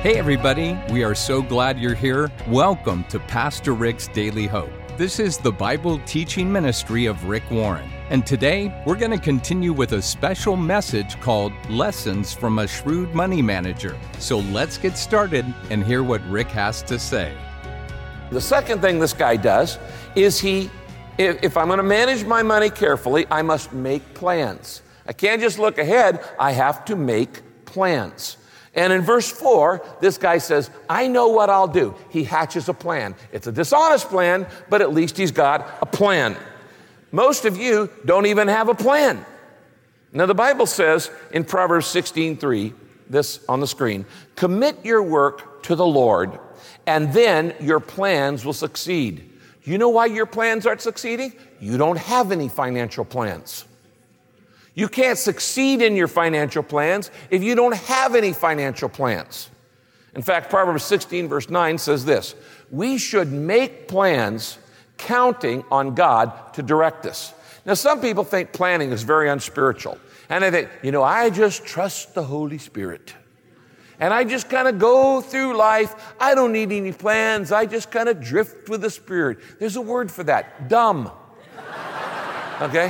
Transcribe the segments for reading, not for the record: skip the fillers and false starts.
Hey everybody, we are so glad you're here. Welcome to Pastor Rick's Daily Hope. This is the Bible teaching ministry of Rick Warren. And today, we're going to continue with a special message called Lessons from a Shrewd Money Manager. So let's get started and hear what Rick has to say. The second thing this guy does is if I'm going to manage my money carefully, I must make plans. I can't just look ahead, I have to make plans. And in verse 4, this guy says, I know what I'll do. He hatches a plan. It's a dishonest plan, but at least he's got a plan. Most of you don't even have a plan. Now, the Bible says in Proverbs 16:3, this on the screen, commit your work to the Lord, and then your plans will succeed. You know why your plans aren't succeeding? You don't have any financial plans. You can't succeed in your financial plans if you don't have any financial plans. In fact, Proverbs 16 verse 9 says this, we should make plans counting on God to direct us. Now, some people think planning is very unspiritual. And they think, I just trust the Holy Spirit. And I just kind of go through life. I don't need any plans. I just kind of drift with the Spirit. There's a word for that, dumb. Okay?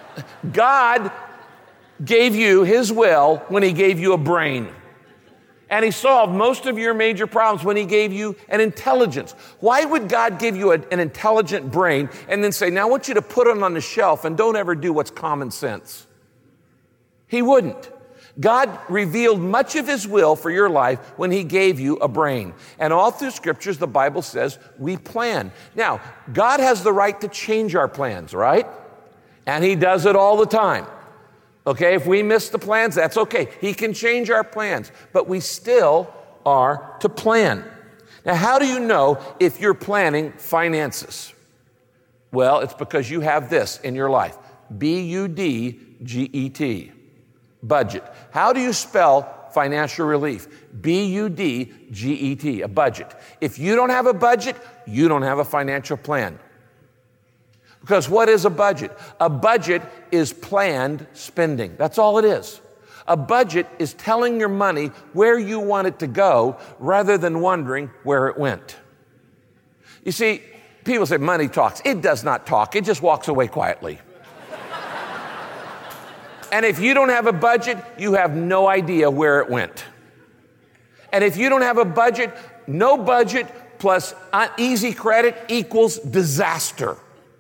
God gave you His will when He gave you a brain. And He solved most of your major problems when He gave you an intelligence. Why would God give you an intelligent brain and then say, now I want you to put it on the shelf and don't ever do what's common sense? He wouldn't. God revealed much of His will for your life when He gave you a brain. And all through Scriptures, the Bible says we plan. Now, God has the right to change our plans, right? And He does it all the time. Okay, if we miss the plans, that's okay. He can change our plans, but we still are to plan. Now, how do you know if you're planning finances? Well, it's because you have this in your life, B-U-D-G-E-T, budget. How do you spell financial relief? B-U-D-G-E-T, a budget. If you don't have a budget, you don't have a financial plan. Because what is a budget? A budget is planned spending. That's all it is. A budget is telling your money where you want it to go rather than wondering where it went. You see, people say money talks. It does not talk. It just walks away quietly. And if you don't have a budget, you have no idea where it went. And if you don't have a budget, no budget plus easy credit equals disaster.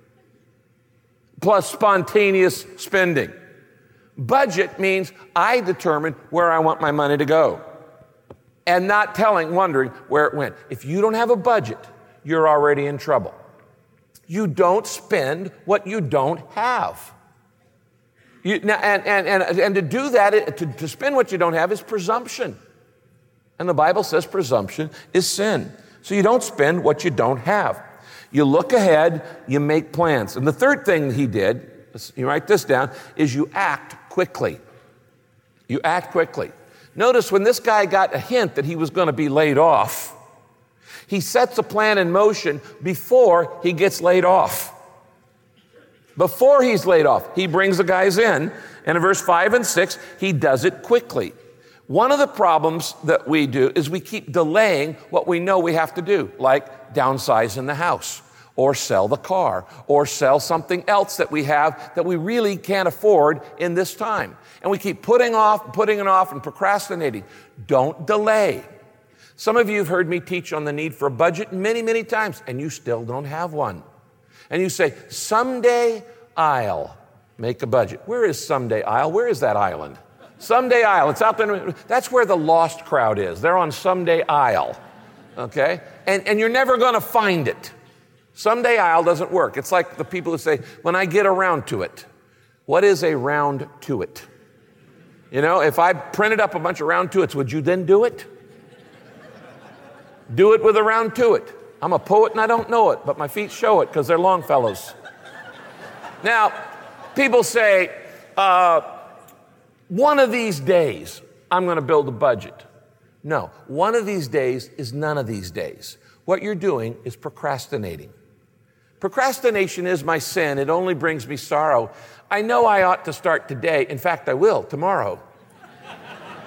Plus spontaneous spending. Budget means I determine where I want my money to go and not wondering where it went. If you don't have a budget, you're already in trouble. You don't spend what you don't have. And to do that, to spend what you don't have is presumption. And the Bible says presumption is sin. So you don't spend what you don't have. You look ahead, you make plans. And the third thing he did, you write this down, is you act quickly. You act quickly. Notice when this guy got a hint that he was going to be laid off, he sets a plan in motion before he gets laid off. Before he's laid off, he brings the guys in, and in verse 5 and 6, he does it quickly. One of the problems that we do is we keep delaying what we know we have to do, like downsize in the house, or sell the car, or sell something else that we have that we really can't afford in this time. And we keep putting it off, and procrastinating. Don't delay. Some of you have heard me teach on the need for a budget many, many times, and you still don't have one. And you say, someday I'll make a budget. Where is someday I'll? Where is that island? Someday Isle, it's out there. That's where the lost crowd is. They're on Someday Isle, okay? And you're never going to find it. Someday Isle doesn't work. It's like the people who say, when I get around to it. What is a round to it? If I printed up a bunch of round to its, would you then do it? Do it with a round to it. I'm a poet and I don't know it, but my feet show it because they're Longfellows. Now, people say, one of these days, I'm going to build a budget. No, one of these days is none of these days. What you're doing is procrastinating. Procrastination is my sin. It only brings me sorrow. I know I ought to start today. In fact, I will tomorrow.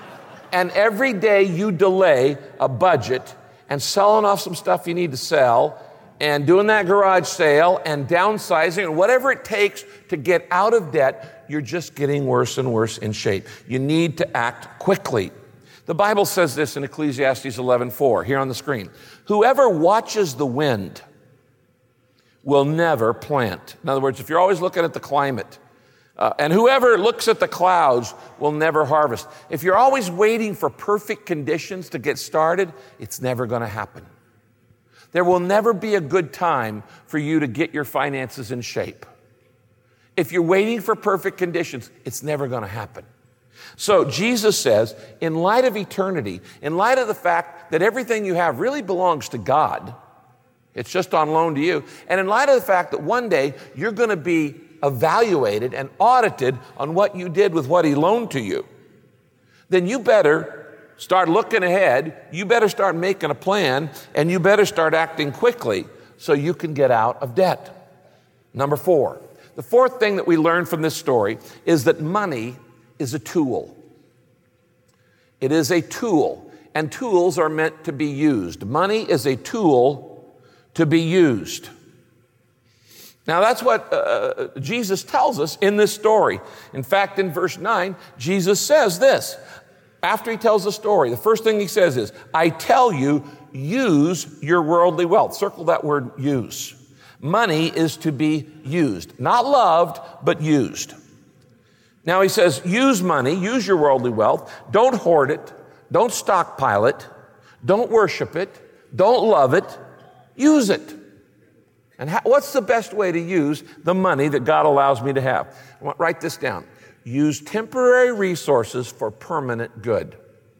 and every day you delay a budget and selling off some stuff you need to sell and doing that garage sale and downsizing and whatever it takes to get out of debt, you're just getting worse and worse in shape. You need to act quickly. The Bible says this in Ecclesiastes 11:4, here on the screen. Whoever watches the wind will never plant. In other words, if you're always looking at the climate, and whoever looks at the clouds will never harvest. If you're always waiting for perfect conditions to get started, it's never going to happen. There will never be a good time for you to get your finances in shape. If you're waiting for perfect conditions, it's never going to happen. So Jesus says, in light of eternity, in light of the fact that everything you have really belongs to God, it's just on loan to you, and in light of the fact that one day you're going to be evaluated and audited on what you did with what he loaned to you, then you better start looking ahead, you better start making a plan, and you better start acting quickly so you can get out of debt. Number 4, the fourth thing that we learn from this story is that money is a tool. It is a tool, and tools are meant to be used. Money is a tool to be used. Now, that's what Jesus tells us in this story. In fact, in verse 9, Jesus says this. After he tells the story, the first thing he says is, I tell you, use your worldly wealth. Circle that word, use. Money is to be used. Not loved, but used. Now, he says, use money, use your worldly wealth. Don't hoard it. Don't stockpile it. Don't worship it. Don't love it. Use it. And what's the best way to use the money that God allows me to have? Write this down. Use temporary resources for permanent good.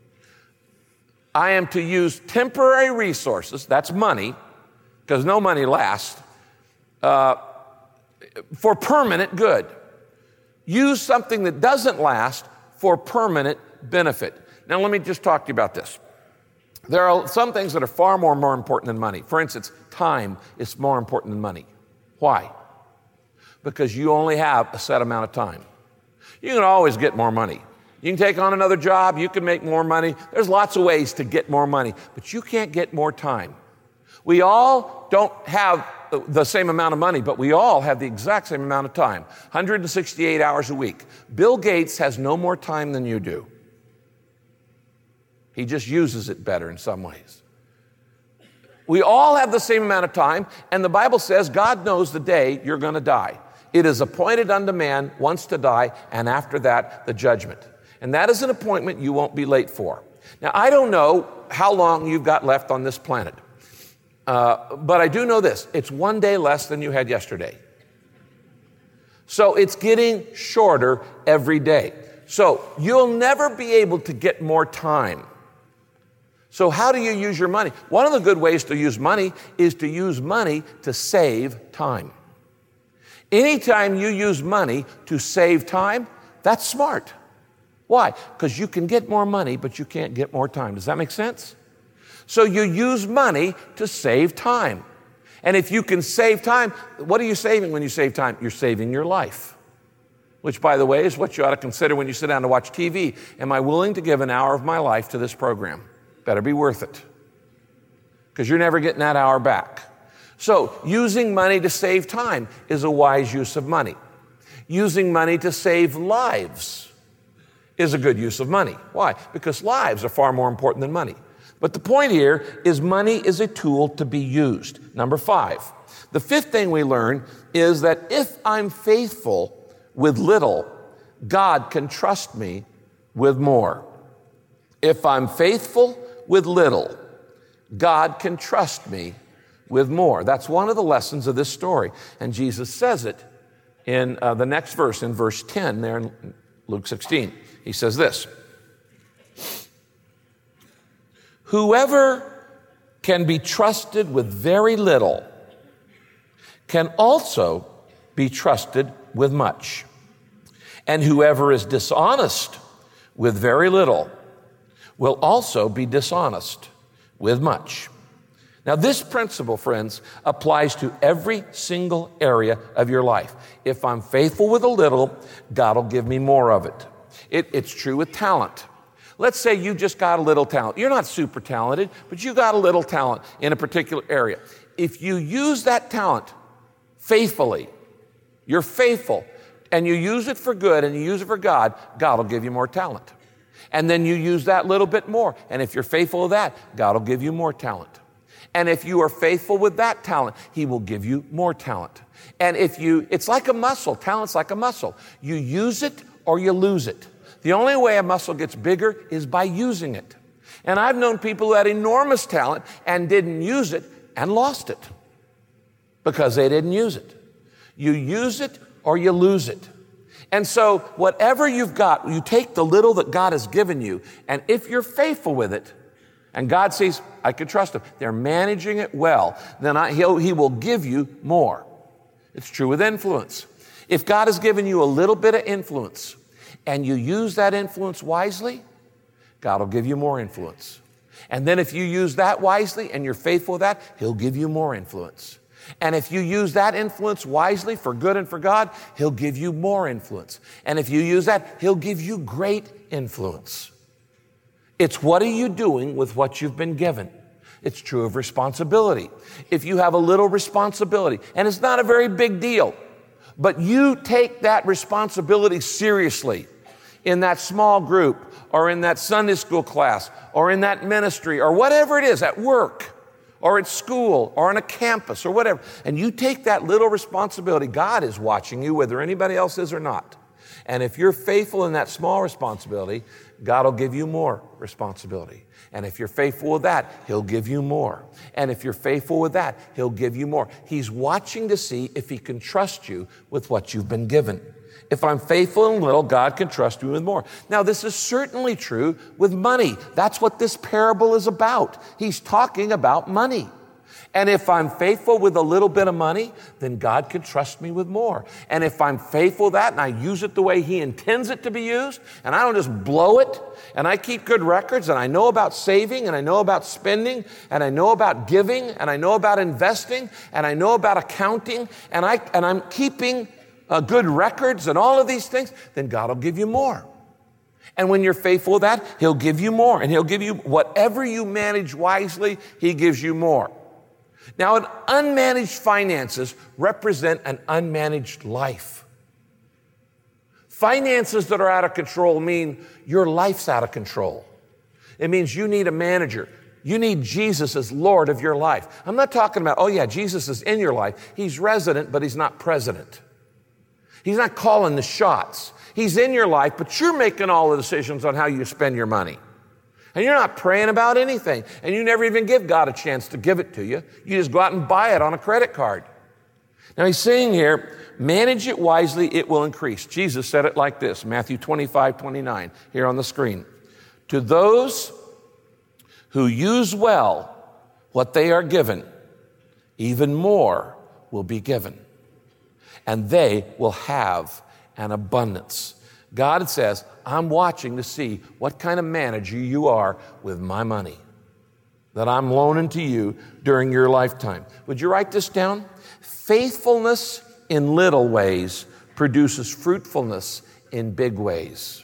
I am to use temporary resources, that's money, because no money lasts, for permanent good. Use something that doesn't last for permanent benefit. Now, let me just talk to you about this. There are some things that are far more important than money. For instance, time is more important than money. Why? Because you only have a set amount of time. You can always get more money. You can take on another job. You can make more money. There's lots of ways to get more money, but you can't get more time. We all don't have the same amount of money, but we all have the exact same amount of time, 168 hours a week. Bill Gates has no more time than you do. He just uses it better in some ways. We all have the same amount of time, and the Bible says God knows the day you're going to die. It is appointed unto man once to die, and after that, the judgment. And that is an appointment you won't be late for. Now, I don't know how long you've got left on this planet, but I do know this. It's one day less than you had yesterday. So it's getting shorter every day. So you'll never be able to get more time. So how do you use your money? One of the good ways to use money is to use money to save time. Anytime you use money to save time, that's smart. Why? Because you can get more money, but you can't get more time. Does that make sense? So you use money to save time. And if you can save time, what are you saving when you save time? You're saving your life. Which, by the way, is what you ought to consider when you sit down to watch TV. Am I willing to give an hour of my life to this program? Better be worth it. Because you're never getting that hour back. So using money to save time is a wise use of money. Using money to save lives is a good use of money. Why? Because lives are far more important than money. But the point here is money is a tool to be used. Number 5. The fifth thing we learn is that if I'm faithful with little, God can trust me with more. If I'm faithful with little, God can trust me with more. That's one of the lessons of this story. And Jesus says it in the next verse, in verse 10 there in Luke 16. He says this, whoever can be trusted with very little can also be trusted with much. And whoever is dishonest with very little will also be dishonest with much. Now, this principle, friends, applies to every single area of your life. If I'm faithful with a little, God will give me more of it. It's true with talent. Let's say you just got a little talent. You're not super talented, but you got a little talent in a particular area. If you use that talent faithfully, you're faithful, and you use it for good and you use it for God, God will give you more talent. And then you use that little bit more. And if you're faithful with that, God will give you more talent. And if you are faithful with that talent, He will give you more talent. And it's like a muscle. Talent's like a muscle. You use it or you lose it. The only way a muscle gets bigger is by using it. And I've known people who had enormous talent and didn't use it and lost it because they didn't use it. You use it or you lose it. And so whatever you've got, you take the little that God has given you, and if you're faithful with it, and God sees, I can trust them, they're managing it well, then He will give you more. It's true with influence. If God has given you a little bit of influence, and you use that influence wisely, God will give you more influence. And then if you use that wisely and you're faithful with that, He'll give you more influence. And if you use that influence wisely for good and for God, He'll give you more influence. And if you use that, He'll give you great influence. It's what are you doing with what you've been given? It's true of responsibility. If you have a little responsibility, and it's not a very big deal, but you take that responsibility seriously in that small group or in that Sunday school class or in that ministry or whatever it is, at work or at school or on a campus or whatever, and you take that little responsibility, God is watching you whether anybody else is or not. And if you're faithful in that small responsibility, God will give you more responsibility. And if you're faithful with that, He'll give you more. And if you're faithful with that, He'll give you more. He's watching to see if He can trust you with what you've been given. If I'm faithful in little, God can trust me with more. Now, this is certainly true with money. That's what this parable is about. He's talking about money. And if I'm faithful with a little bit of money, then God can trust me with more. And if I'm faithful with that and I use it the way He intends it to be used, and I don't just blow it, and I keep good records, and I know about saving, and I know about spending, and I know about giving, and I know about investing, and I know about accounting, and I'm keeping good records and all of these things, then God will give you more. And when you're faithful with that, He'll give you more. And He'll give you whatever you manage wisely, He gives you more. Now, unmanaged finances represent an unmanaged life. Finances that are out of control mean your life's out of control. It means you need a manager. You need Jesus as Lord of your life. I'm not talking about, oh yeah, Jesus is in your life. He's resident, but He's not president. He's not calling the shots. He's in your life, but you're making all the decisions on how you spend your money. And you're not praying about anything. And you never even give God a chance to give it to you. You just go out and buy it on a credit card. Now He's saying here, manage it wisely, it will increase. Jesus said it like this, Matthew 25:29, here on the screen. To those who use well what they are given, even more will be given. And they will have an abundance. God says, I'm watching to see what kind of manager you are with my money that I'm loaning to you during your lifetime. Would you write this down? Faithfulness in little ways produces fruitfulness in big ways.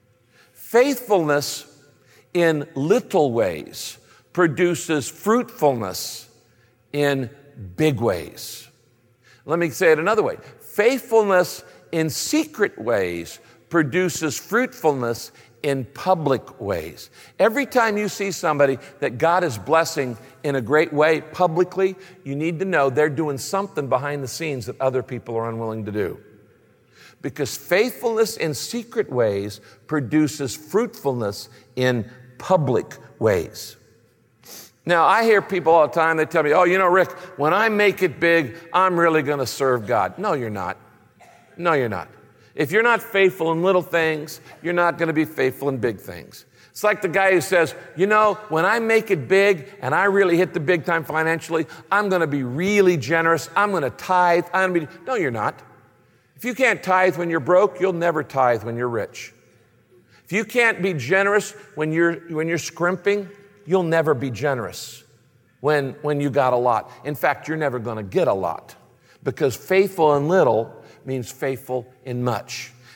Faithfulness in little ways produces fruitfulness in big ways. Let me say it another way. Faithfulness in secret ways produces fruitfulness in public ways. Every time you see somebody that God is blessing in a great way publicly, you need to know they're doing something behind the scenes that other people are unwilling to do. Because faithfulness in secret ways produces fruitfulness in public ways. Now, I hear people all the time, they tell me, oh, you know, Rick, when I make it big, I'm really going to serve God. No, you're not. No, you're not. If you're not faithful in little things, you're not going to be faithful in big things. It's like the guy who says, you know, when I make it big and I really hit the big time financially, I'm going to be really generous. I'm going to tithe. No, you're not. If you can't tithe when you're broke, you'll never tithe when you're rich. If you can't be generous when you're scrimping, you'll never be generous when you got a lot. In fact, you're never going to get a lot, because faithful in little means faithful in much.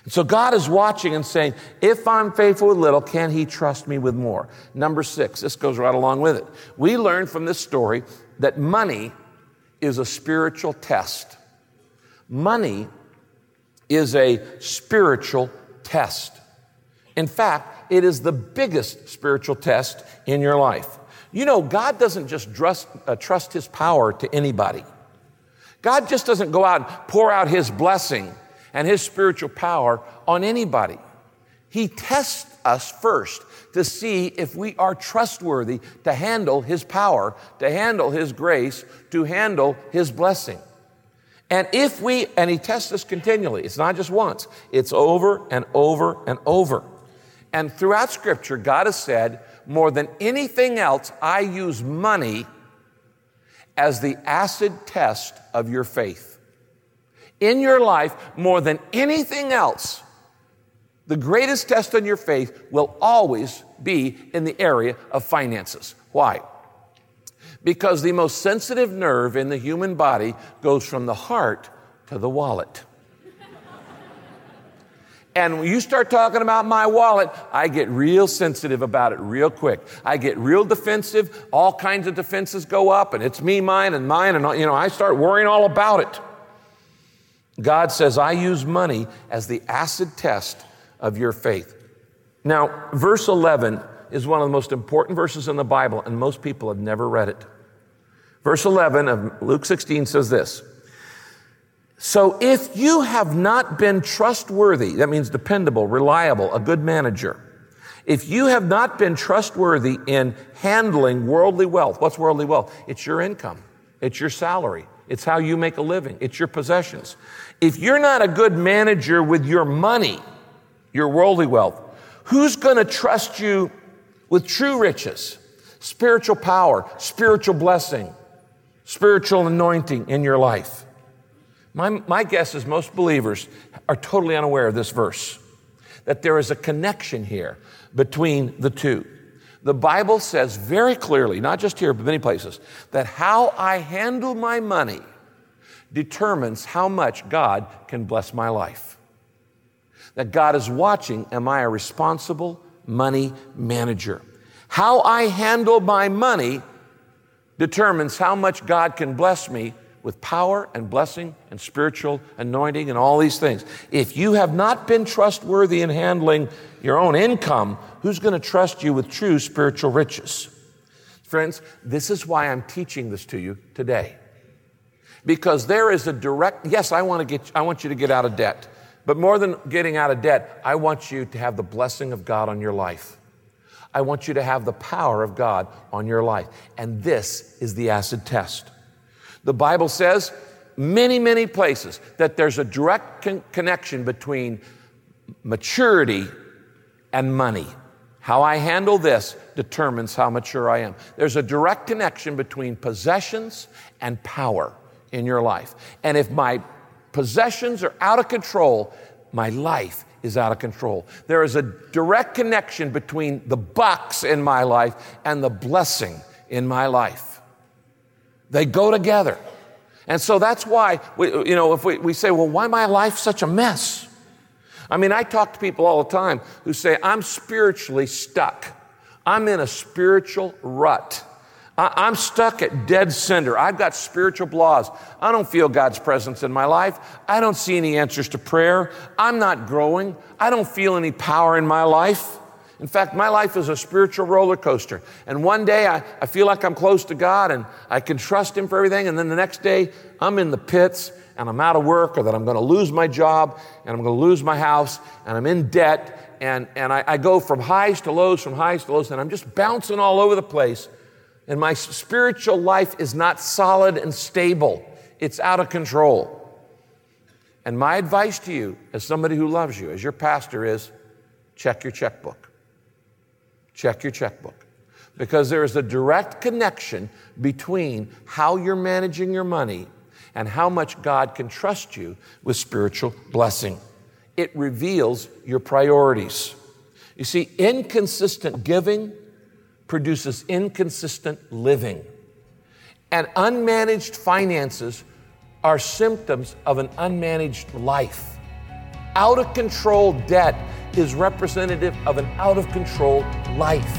So God is watching and saying, if I'm faithful with little, can he trust me with more? Number 6, this goes right along with it. We learn from this story that money is a spiritual test. Money is a spiritual test. In fact, it is the biggest spiritual test in your life. You know, God doesn't just trust his power to anybody. God just doesn't go out and pour out his blessing and his spiritual power on anybody. He tests us first to see if we are trustworthy to handle his power, to handle his grace, to handle his blessing. And he tests us continually. It's not just once. It's over and over and over. And throughout Scripture, God has said, more than anything else, I use money as the acid test of your faith. In your life, more than anything else, the greatest test on your faith will always be in the area of finances. Why? Because the most sensitive nerve in the human body goes from the heart to the wallet. And when you start talking about my wallet, I get real sensitive about it real quick. I get real defensive. All kinds of defenses go up, and it's me, mine, and I start worrying all about it. God says, I use money as the acid test of your faith. Now, verse 11 is one of the most important verses in the Bible, and most people have never read it. Verse 11 of Luke 16 says this, so if you have not been trustworthy, that means dependable, reliable, a good manager. If you have not been trustworthy in handling worldly wealth, what's worldly wealth? It's your income. It's your salary. It's how you make a living. It's your possessions. If you're not a good manager with your money, your worldly wealth, who's going to trust you with true riches, spiritual power, spiritual blessing, spiritual anointing in your life? My guess is most believers are totally unaware of this verse, that there is a connection here between the two. The Bible says very clearly, not just here, but many places, that how I handle my money determines how much God can bless my life. That God is watching, am I a responsible money manager? How I handle my money determines how much God can bless me with power and blessing and spiritual anointing and all these things. If you have not been trustworthy in handling your own income, who's going to trust you with true spiritual riches? Friends, this is why I'm teaching this to you today. Because there is a direct, yes, I want you to get out of debt. But more than getting out of debt, I want you to have the blessing of God on your life. I want you to have the power of God on your life. And this is the acid test. The Bible says many, many places that there's a direct connection between maturity and money. How I handle this determines how mature I am. There's a direct connection between possessions and power in your life. And if my possessions are out of control, my life is out of control. There is a direct connection between the bucks in my life and the blessing in my life. They go together. And so that's why, if we say, well, why my life such a mess? I mean, I talk to people all the time who say, I'm spiritually stuck. I'm in a spiritual rut. I'm stuck at dead center. I've got spiritual blahs. I don't feel God's presence in my life. I don't see any answers to prayer. I'm not growing. I don't feel any power in my life. In fact, my life is a spiritual roller coaster. And one day I feel like I'm close to God and I can trust Him for everything. And then the next day I'm in the pits and I'm out of work, or that I'm going to lose my job and I'm going to lose my house and I'm in debt. And I go from highs to lows, and I'm just bouncing all over the place. And my spiritual life is not solid and stable. It's out of control. And my advice to you, as somebody who loves you, as your pastor, is check your checkbook. Check your checkbook. Because there is a direct connection between how you're managing your money and how much God can trust you with spiritual blessing. It reveals your priorities. You see, inconsistent giving produces inconsistent living. And unmanaged finances are symptoms of an unmanaged life. Out of control debt is representative of an out of control life.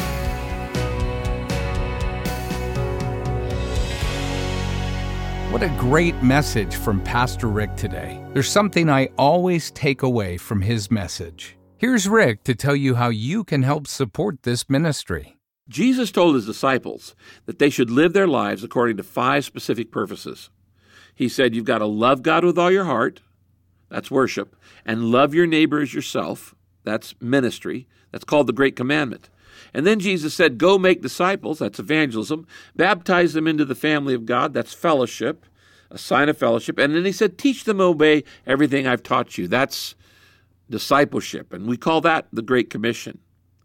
What a great message from Pastor Rick today. There's something I always take away from his message. Here's Rick to tell you how you can help support this ministry. Jesus told his disciples that they should live their lives according to 5 specific purposes. He said, you've got to love God with all your heart, that's worship, and love your neighbor as yourself, that's ministry, that's called the Great Commandment. And then Jesus said, go make disciples, that's evangelism, baptize them into the family of God, that's fellowship, a sign of fellowship. And then he said, teach them to obey everything I've taught you, that's discipleship. And we call that the Great Commission.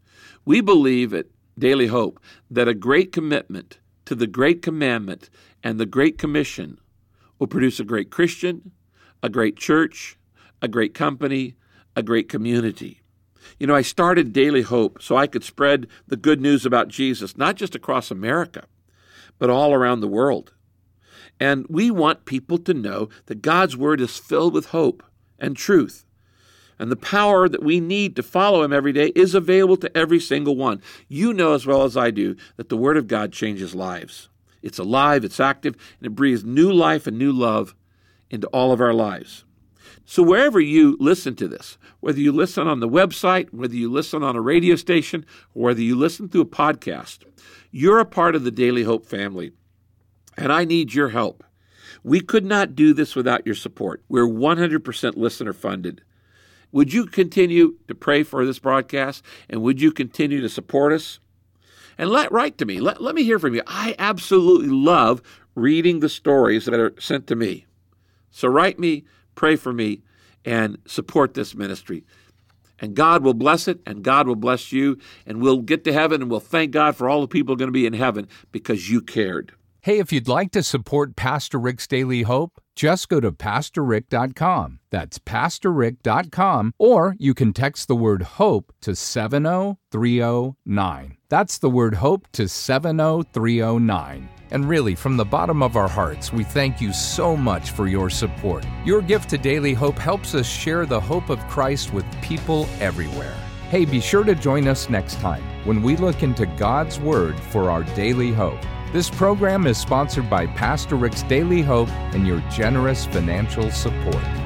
We believe at Daily Hope that a great commitment to the Great Commandment and the Great Commission will produce a great Christian, a great church, a great company, a great community. You know, I started Daily Hope so I could spread the good news about Jesus, not just across America, but all around the world. And we want people to know that God's Word is filled with hope and truth. And the power that we need to follow Him every day is available to every single one. You know as well as I do that the Word of God changes lives. It's alive, it's active, and it breathes new life and new love into all of our lives. So wherever you listen to this, whether you listen on the website, whether you listen on a radio station, or whether you listen through a podcast, you're a part of the Daily Hope family, and I need your help. We could not do this without your support. We're 100% listener funded. Would you continue to pray for this broadcast, and would you continue to support us? And write to me. Let me hear from you. I absolutely love reading the stories that are sent to me. So write me, pray for me, and support this ministry. And God will bless it, and God will bless you, and we'll get to heaven, and we'll thank God for all the people going to be in heaven because you cared. Hey, if you'd like to support Pastor Rick's Daily Hope, just go to PastorRick.com. That's PastorRick.com, or you can text the word HOPE to 70309. That's the word HOPE to 70309. And really, from the bottom of our hearts, we thank you so much for your support. Your gift to Daily Hope helps us share the hope of Christ with people everywhere. Hey, be sure to join us next time when we look into God's Word for our daily hope. This program is sponsored by Pastor Rick's Daily Hope and your generous financial support.